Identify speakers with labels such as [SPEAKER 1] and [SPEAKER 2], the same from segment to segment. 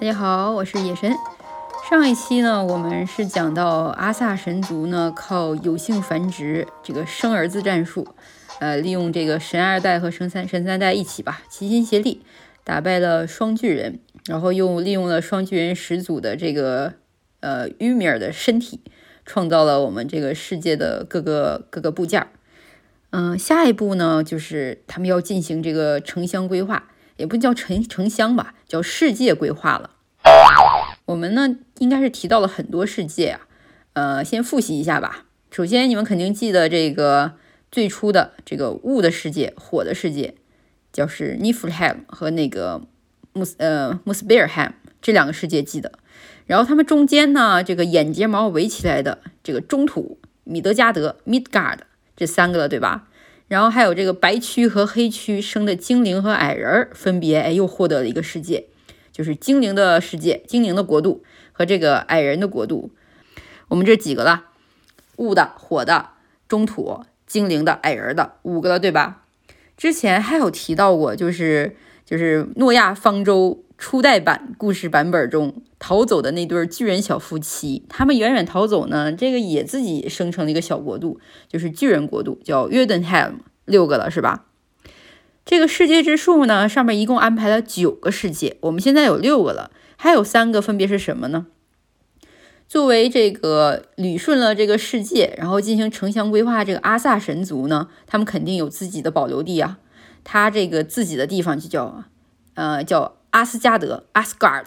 [SPEAKER 1] 大家好，我是野神。上一期呢，我们是讲到阿萨神族呢靠有性繁殖这个生儿子战术，利用这个神二代和神三代一起吧，齐心协力打败了双巨人，然后又利用了双巨人始祖的这个于米尔的身体，创造了我们这个世界的各个部件。下一步呢，就是他们要进行这个城乡规划，也不叫城乡吧，叫世界规划了。我们呢应该是提到了很多世界啊，先复习一下吧。首先你们肯定记得这个最初的这个雾的世界、火的世界，就是尼弗海姆和那个穆斯贝尔海姆这两个世界记得。然后他们中间呢，这个眼睫毛围起来的这个中土米德加德 Midgard 这三个了，对吧？然后还有这个白区和黑区生的精灵和矮人，分别又获得了一个世界，就是精灵的世界、精灵的国度和这个矮人的国度。我们这几个了，雾的、火的、中土、精灵的、矮人的，5个了，对吧？之前还有提到过，就是诺亚方舟初代版故事版本中逃走的那对巨人小夫妻，他们远远逃走呢，这个也自己生成了一个小国度，就是巨人国度，叫约顿海姆，6个了，是吧？这个世界之树呢，上面一共安排了9个世界，我们现在有6个了，还有3个分别是什么呢？作为这个捋顺了这个世界，然后进行城乡规划，这个阿萨神族呢，他们肯定有自己的保留地啊，他这个自己的地方就叫阿斯加德 Asgard，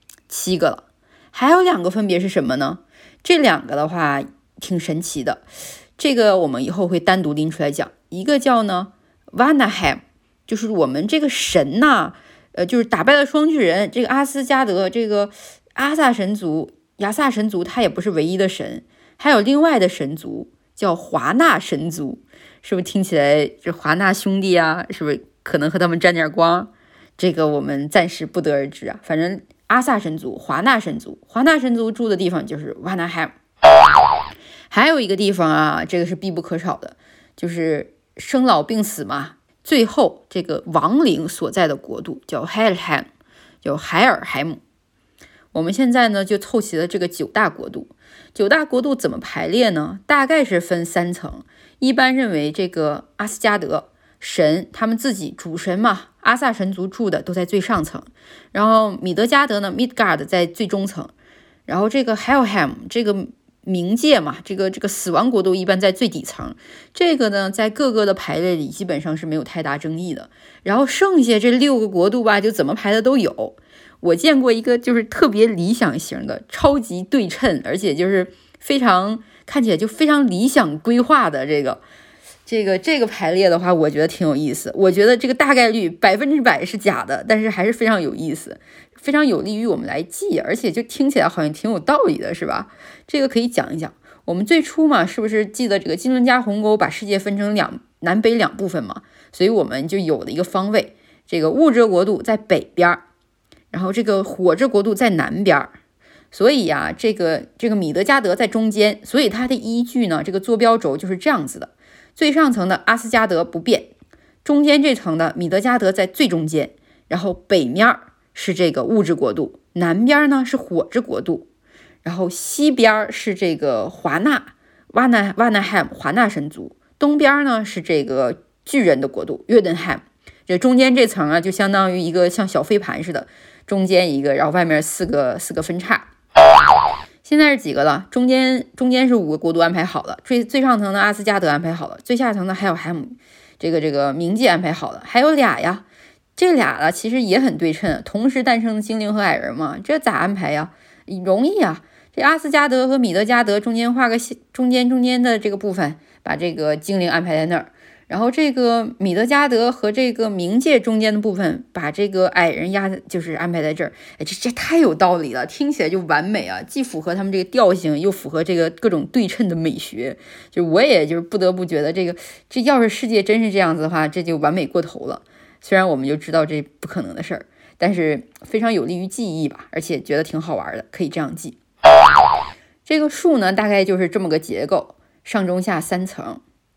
[SPEAKER 1] 7个了。还有2个分别是什么呢？这2个的话挺神奇的，这个我们以后会单独拎出来讲。一个叫呢 Vanaheim， 就是我们这个神呐，就是打败了双巨人，这个阿斯加德，这个阿萨神族、亚萨神族，他也不是唯一的神，还有另外的神族叫华纳神族，是不是听起来这华纳兄弟啊，是不是可能和他们沾点光？这个我们暂时不得而知啊。反正阿萨神族、华纳神族住的地方就是 Vanaheim。 还有一个地方啊，这个是必不可少的，就是生老病死嘛，最后这个亡灵所在的国度叫 Helheim， 叫海尔海姆。我们现在呢就凑齐了这个9大国度。9大国度怎么排列呢？大概是分3层。一般认为这个阿斯加德神，他们自己主神嘛，阿萨神族住的都在最上层，然后米德加德呢 Midgard 在最中层，然后这个 Helheim 这个冥界嘛，这个死亡国度一般在最底层。这个呢在各个的排列里基本上是没有太大争议的。然后剩下这6个国度吧，就怎么排的都有。我见过一个就是特别理想型的，超级对称，而且就是非常看起来就非常理想规划的这个排列的话，我觉得挺有意思。我觉得这个大概率100%是假的，但是还是非常有意思，非常有利于我们来记，而且就听起来好像挺有道理的，是吧？这个可以讲一讲。我们最初嘛，是不是记得这个金伦加鸿沟把世界分成南北2部分嘛？所以我们就有了一个方位，这个物质国度在北边，然后这个火之国度在南边。所以啊，这个米德加德在中间，所以它的依据呢，这个坐标轴就是这样子的。最上层的阿斯加德不变，中间这层的米德加德在最中间，然后北面是这个物质国度，南边呢是火之国度，然后西边是这个瓦纳海姆华纳神族，东边呢是这个巨人的国度约顿海姆。这中间这层啊，就相当于一个像小飞盘似的，中间一个，然后外面四个分叉。现在是几个了？中间是5个国度安排好了，最上层的阿斯加德安排好了，最下层的还有海姆这个冥界安排好了，还有俩呀，这俩了其实也很对称，同时诞生的精灵和矮人嘛，这咋安排呀？容易啊，这阿斯加德和米德加德中间画个中间的这个部分，把这个精灵安排在那儿。然后这个米德加德和这个冥界中间的部分，把这个矮人就是安排在这儿。这太有道理了，听起来就完美啊，既符合他们这个调性，又符合这个各种对称的美学。就我也就是不得不觉得这要是世界真是这样子的话，这就完美过头了。虽然我们就知道这不可能的事儿，但是非常有利于记忆吧，而且觉得挺好玩的，可以这样记。这个树呢，大概就是这么个结构，上中下3层。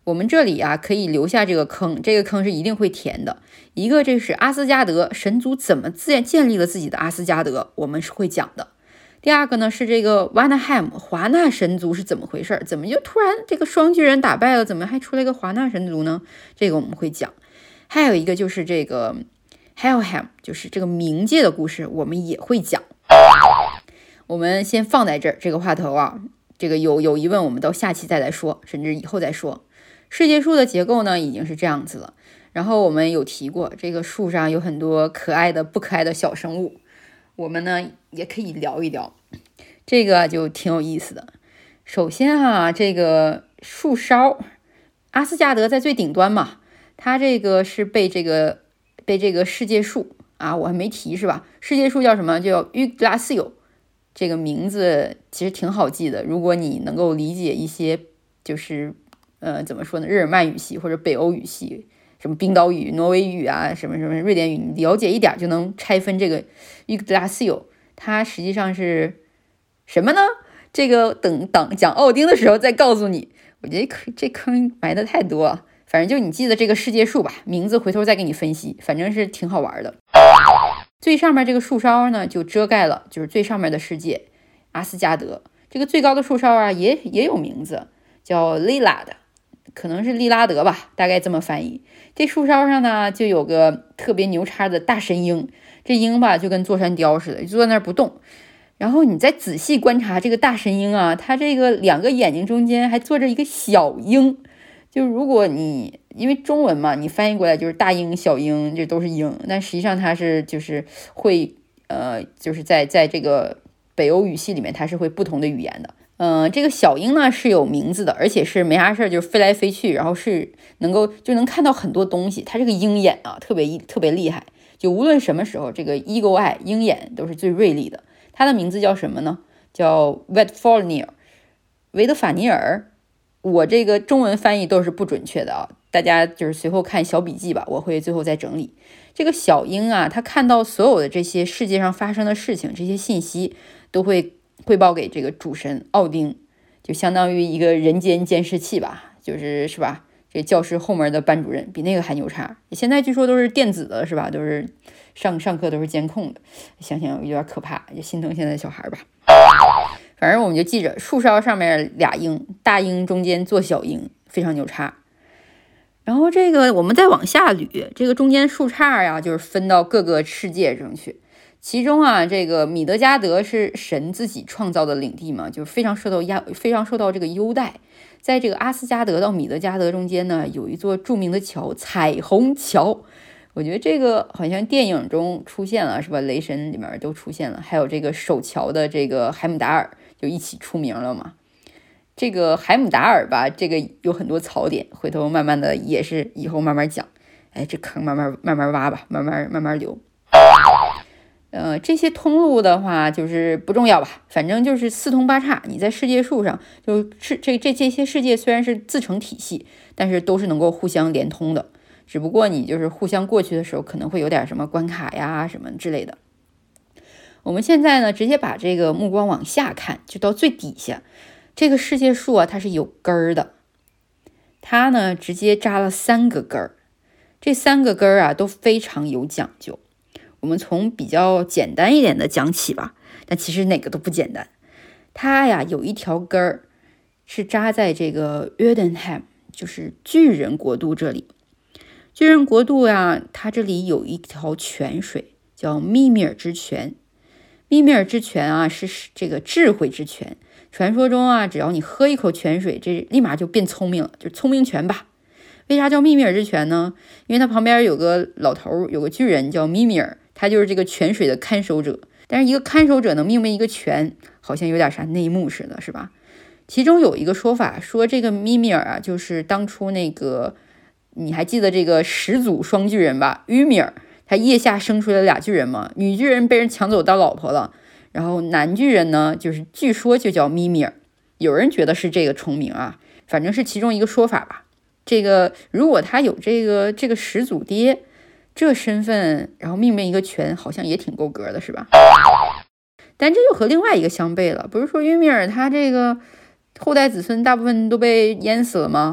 [SPEAKER 1] 我们这里啊可以留下这个坑，这个坑是一定会填的。一个这是阿斯加德神族怎么建立了自己的阿斯加德，我们是会讲的。第二个呢是这个 Vanaheim 华纳神族是怎么回事，怎么就突然这个双巨人打败了，怎么还出来一个华纳神族呢？这个我们会讲。还有一个就是这个 Helheim 就是这个冥界的故事，我们也会讲。我们先放在这儿，这个话头啊，这个有疑问我们到下期再来说，甚至以后再说。世界树的结构呢已经是这样子了，然后我们有提过这个树上有很多可爱的不可爱的小生物，我们呢也可以聊一聊，这个就挺有意思的。首先这个树梢，阿斯加德在最顶端嘛，它这个是被这个世界树啊，我还没提是吧？世界树叫什么？叫 Yggdrasil， 这个名字其实挺好记的，如果你能够理解一些就是怎么说呢，日耳曼语系或者北欧语系，什么冰岛语、挪威语啊，什么瑞典语，你了解一点就能拆分这个 Yggdrasil， 它实际上是什么呢？这个等讲奥丁的时候再告诉你。我觉得这坑埋的太多了，反正就你记得这个世界树吧，名字回头再给你分析，反正是挺好玩的。最上面这个树梢呢，就遮盖了就是最上面的世界阿斯加德。这个最高的树梢啊，也有名字，叫利拉的，可能是利拉德吧，大概这么翻译。这树梢上呢，就有个特别牛叉的大神鹰，这鹰吧就跟座山雕似的，就坐在那儿不动。然后你再仔细观察这个大神鹰啊，它这个两个眼睛中间还坐着一个小鹰。就如果你因为中文嘛，你翻译过来就是大鹰小鹰，这都是鹰，但实际上它是就是会就是在这个北欧语系里面，它是会不同的语言的。这个小鹰呢是有名字的，而且是没啥事就飞来飞去，然后是能看到很多东西。它这个鹰眼啊特别厉害，就无论什么时候，这个 Eagle Eye 鹰眼都是最锐利的。它的名字叫什么呢？叫 Vedfalnir 维德法尼尔。我这个中文翻译都是不准确的啊，大家就是随后看小笔记吧，我会最后再整理。这个小鹰啊，它看到所有的这些世界上发生的事情，这些信息都会汇报给这个主神奥丁，就相当于一个人间监视器吧，是吧？这教室后面的班主任比那个还牛叉。现在据说都是电子的，是吧？都是上课都是监控的，想想有点可怕，就心疼现在的小孩吧。反正我们就记着，树梢上面俩鹰，大鹰中间做小鹰，非常牛叉。然后这个我们再往下捋，这个中间树杈呀，就是分到各个世界中去。其中啊，这个米德加德是神自己创造的领地嘛，就非常受到这个优待。在这个阿斯加德到米德加德中间呢，有一座著名的桥——彩虹桥。我觉得这个好像电影中出现了，是吧？雷神里面都出现了，还有这个守桥的这个海姆达尔就一起出名了嘛。这个海姆达尔吧，这个有很多槽点，回头慢慢的也是以后慢慢讲。这坑慢慢挖吧，慢慢留。这些通路的话就是不重要吧，反正就是四通八岔。你在世界树上，就是这些世界虽然是自成体系，但是都是能够互相连通的。只不过你就是互相过去的时候，可能会有点什么关卡呀什么之类的。我们现在呢，直接把这个目光往下看，就到最底下。这个世界树啊，它是有根儿的，它呢直接扎了3个根儿。这3个根儿啊都非常有讲究。我们从比较简单一点的讲起吧，但其实哪个都不简单。它呀有一条根儿是扎在这个 Jotunheim， 就是巨人国度这里。巨人国度呀，它这里有一条泉水叫密米尔之泉。密米尔之泉啊是这个智慧之泉，传说中啊只要你喝一口泉水，这立马就变聪明了，就聪明泉吧。为啥叫密米尔之泉呢？因为它旁边有个老头，有个巨人叫密米尔，他就是这个泉水的看守者。但是一个看守者能命名一个泉，好像有点啥内幕似的，是吧？其中有一个说法说，这个密米尔啊就是当初那个，你还记得这个始祖双巨人吧？于米尔，他腋下生出来了2巨人嘛，女巨人被人抢走当老婆了，然后男巨人呢，就是据说就叫密米尔。有人觉得是这个重名啊，反正是其中一个说法吧。这个如果他有这个始祖爹这身份，然后命名一个泉，好像也挺够格的，是吧？但这就和另外一个相悖了，不是说于米尔他这个后代子孙大部分都被淹死了吗？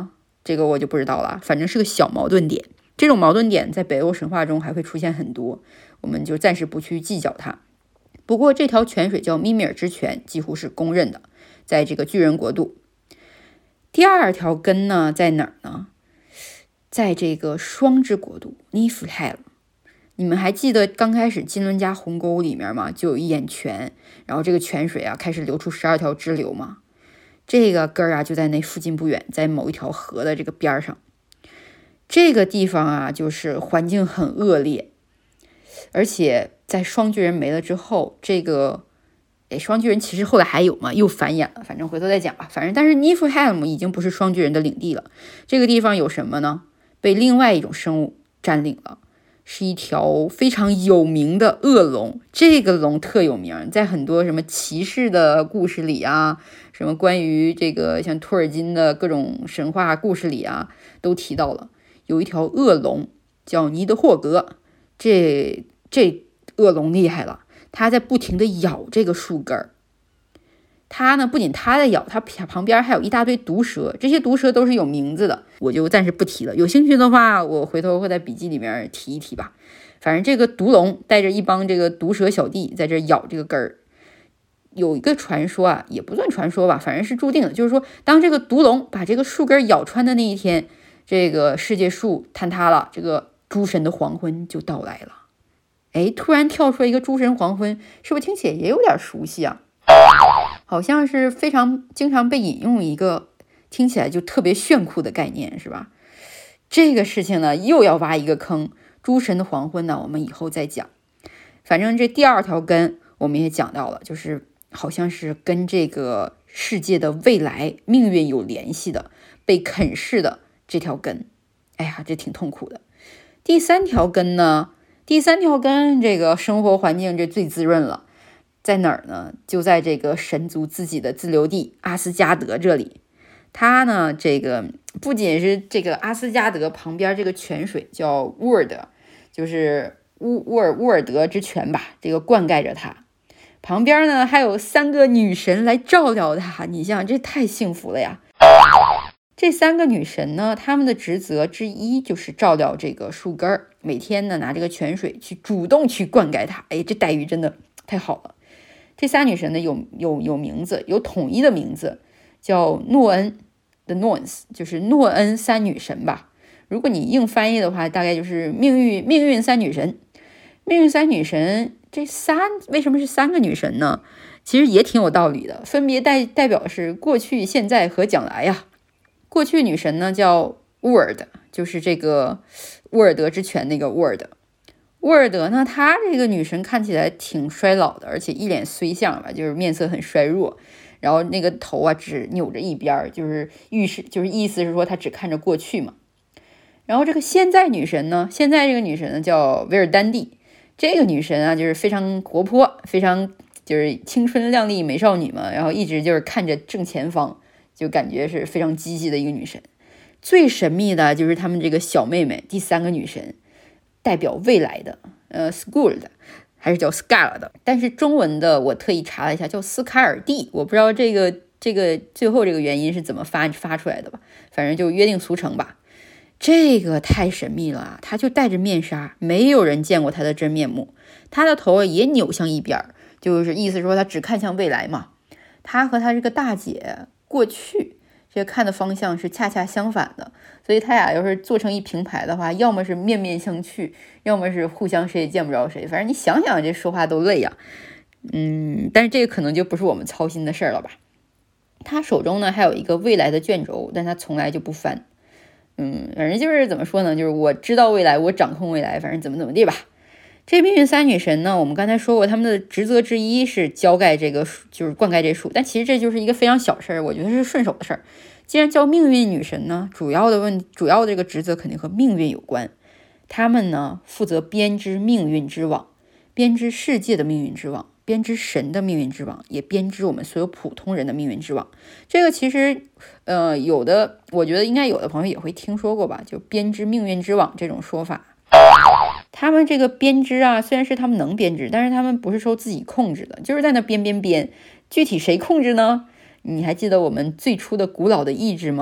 [SPEAKER 1] 这个我就不知道了，反正是个小矛盾点。这种矛盾点在北欧神话中还会出现很多，我们就暂时不去计较它。不过这条泉水叫密米尔之泉，几乎是公认的，在这个巨人国度。第二条根呢，在哪儿呢？在这个双之国度 Niflheim。你们还记得刚开始金伦加鸿沟里面吗？就有一眼泉，然后这个泉水啊开始流出12条支流吗？这个根儿啊就在那附近不远，在某一条河的这个边上。这个地方啊就是环境很恶劣，而且在双巨人没了之后，这个双巨人其实后来还有嘛，又繁衍了，反正回头再讲吧。但是 Niflheim 已经不是双巨人的领地了。这个地方有什么呢？被另外一种生物占领了，是一条非常有名的恶龙。这个龙特有名，在很多什么骑士的故事里啊，什么关于这个像托尔金的各种神话故事里啊，都提到了。有一条恶龙叫尼德霍格，这恶龙厉害了，它在不停的咬这个树根儿。它呢，不仅它在咬，它旁边还有一大堆毒蛇，这些毒蛇都是有名字的，我就暂时不提了。有兴趣的话，我回头会在笔记里面提一提吧。反正这个毒龙带着一帮这个毒蛇小弟在这咬这个根儿。有一个传说啊，也不算传说吧，反正是注定的，就是说，当这个毒龙把这个树根咬穿的那一天，这个世界树坍塌了，这个诸神的黄昏就到来了。突然跳出来一个诸神黄昏，是不是听起来也有点熟悉啊？好像是非常经常被引用一个听起来就特别炫酷的概念，是吧？这个事情呢，又要挖一个坑。诸神的黄昏呢，我们以后再讲。反正这第二条根我们也讲到了，就是好像是跟这个世界的未来命运有联系的，被啃噬的这条根。哎呀，这挺痛苦的。第三条根呢？第三条根这个生活环境这最滋润了，在哪儿呢？就在这个神族自己的自留地阿斯加德这里。它呢，这个不仅是这个阿斯加德旁边这个泉水叫乌尔德，就是乌尔德之泉吧，这个灌溉着它。旁边呢还有3个女神来照料它，你想这太幸福了呀！这3个女神呢，她们的职责之一就是照料这个树根儿，每天呢拿这个泉水去主动去灌溉它。这待遇真的太好了。这3女神呢有名字，有统一的名字，叫诺恩的 Norns， 就是诺恩3女神吧。如果你硬翻译的话，大概就是命运3女神。命运3女神为什么是3个女神呢？其实也挺有道理的，分别代表是过去、现在和将来呀。过去女神呢叫乌尔德，就是这个乌尔德之泉那个乌尔德。乌尔德呢，她这个女神看起来挺衰老的，而且一脸衰相吧，就是面色很衰弱，然后那个头啊只扭着一边，就是意思是说她只看着过去嘛。然后这个现在女神呢，现在这个女神呢叫维尔丹蒂，这个女神啊就是非常活泼，非常就是青春靓丽美少女嘛，然后一直就是看着正前方，就感觉是非常积极的一个女神。最神秘的就是她们这个小妹妹第3个女神，代表未来的Skuld， 还是叫 Skald 的，但是中文的我特意查了一下叫斯卡尔蒂，我不知道这个最后这个原因是怎么发出来的吧，反正就约定俗成吧。这个太神秘了啊，他就戴着面纱，没有人见过他的真面目，他的头也扭向一边，就是意思说他只看向未来嘛。他和他这个大姐过去这看的方向是恰恰相反的，所以他俩要是做成一平排的话，要么是面面相觑，要么是互相谁也见不着谁，反正你想想这说话都累呀。但是这个可能就不是我们操心的事了吧。他手中呢还有一个未来的卷轴，但他从来就不翻。反正就是怎么说呢，就是我知道未来，我掌控未来，反正怎么地吧。这命运3女神呢，我们刚才说过，她们的职责之一是浇盖这个就是灌溉这树，但其实这就是一个非常小事儿，我觉得是顺手的事儿。既然叫命运女神呢，主要的这个职责肯定和命运有关。她们呢负责编织命运之网，编织世界的命运之网，编织神的命运之网，也编织我们所有普通人的命运之网。这个其实我觉得应该有的朋友也会听说过吧，就编织命运之网这种说法。他们这个编织啊，虽然是他们能编织，但是他们不是受自己控制的，就是在那编。具体谁控制呢？你还记得我们最初的古老的意志吗？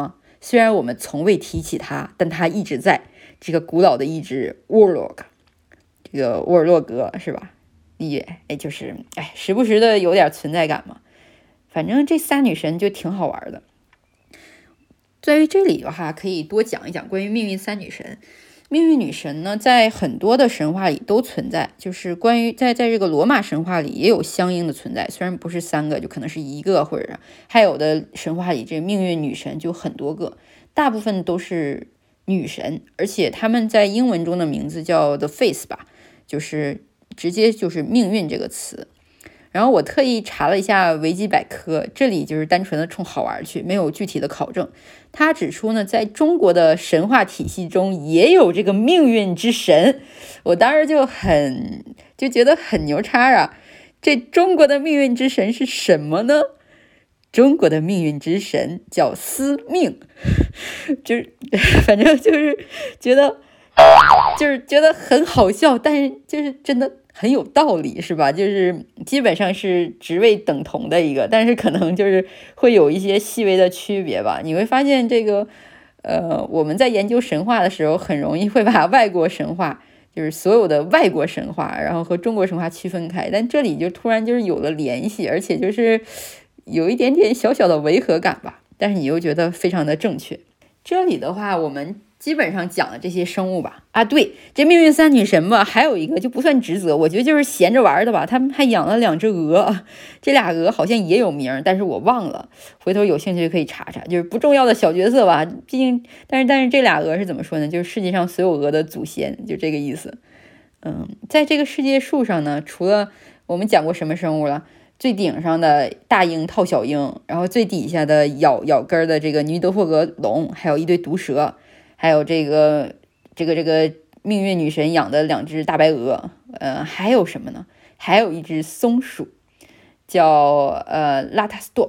[SPEAKER 1] 虽然我们从未提起它，但它一直在。这个古老的意志 Warlock， 这个沃尔洛格是吧？就是时不时的有点存在感嘛。反正这仨女神就挺好玩的。在于这里的话，可以多讲一讲关于命运三女神。命运女神呢，在很多的神话里都存在，就是关于在这个罗马神话里也有相应的存在，虽然不是3个，就可能是1个，或者还有的神话里这命运女神就很多个，大部分都是女神，而且他们在英文中的名字叫 The Face 吧，就是直接就是命运这个词。然后我特意查了一下维基百科，这里就是单纯的冲好玩去，没有具体的考证。他指出呢，在中国的神话体系中也有这个命运之神，我当时就觉得很牛叉啊！这中国的命运之神是什么呢？中国的命运之神叫司命，反正就是觉得很好笑，但是就是真的很有道理，是吧？就是基本上是职位等同的一个，但是可能就是会有一些细微的区别吧。你会发现这个我们在研究神话的时候，很容易会把外国神话，就是所有的外国神话，然后和中国神话区分开，但这里就突然就是有了联系，而且就是有一点点小小的违和感吧，但是你又觉得非常的正确。这里的话，我们基本上讲了这些生物吧。对，这命运三女神吧，还有一个就不算职责，我觉得就是闲着玩的吧。他们还养了2只鹅，这俩鹅好像也有名，但是我忘了，回头有兴趣可以查查，就是不重要的小角色吧。毕竟，但是这俩鹅是怎么说呢？就是世界上所有鹅的祖先，就这个意思。在这个世界树上呢，除了我们讲过什么生物了？最顶上的大鹰套小鹰，然后最底下的咬根的这个尼德霍格龙，还有一堆毒蛇，还有这个命运女神养的2只大白鹅，还有什么呢？还有一只松鼠，叫拉塔斯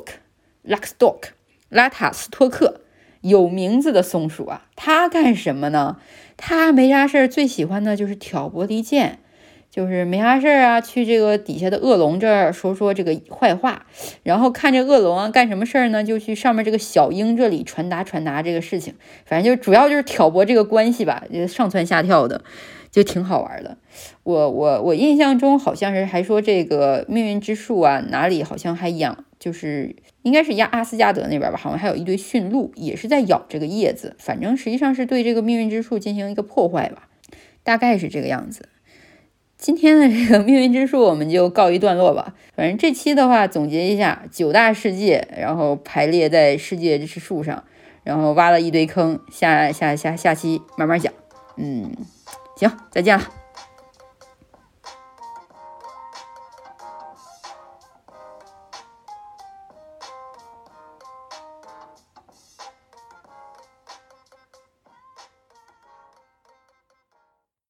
[SPEAKER 1] 托克，有名字的松鼠啊。它干什么呢？它没啥事儿，最喜欢的就是挑拨离间。就是没啥事儿啊，去这个底下的恶龙这儿说这个坏话，然后看这恶龙啊干什么事儿呢？就去上面这个小鹰这里传达这个事情，反正就主要就是挑拨这个关系吧，就上蹿下跳的，就挺好玩的。我印象中好像是还说这个命运之树啊，哪里好像还养，就是应该是阿斯加德那边吧，好像还有一堆驯鹿也是在咬这个叶子，反正实际上是对这个命运之树进行一个破坏吧，大概是这个样子。今天的这个命运之树我们就告一段落吧。反正这期的话总结一下，9大世界，然后排列在世界之树上，然后挖了一堆坑，下期慢慢讲。行，再见了。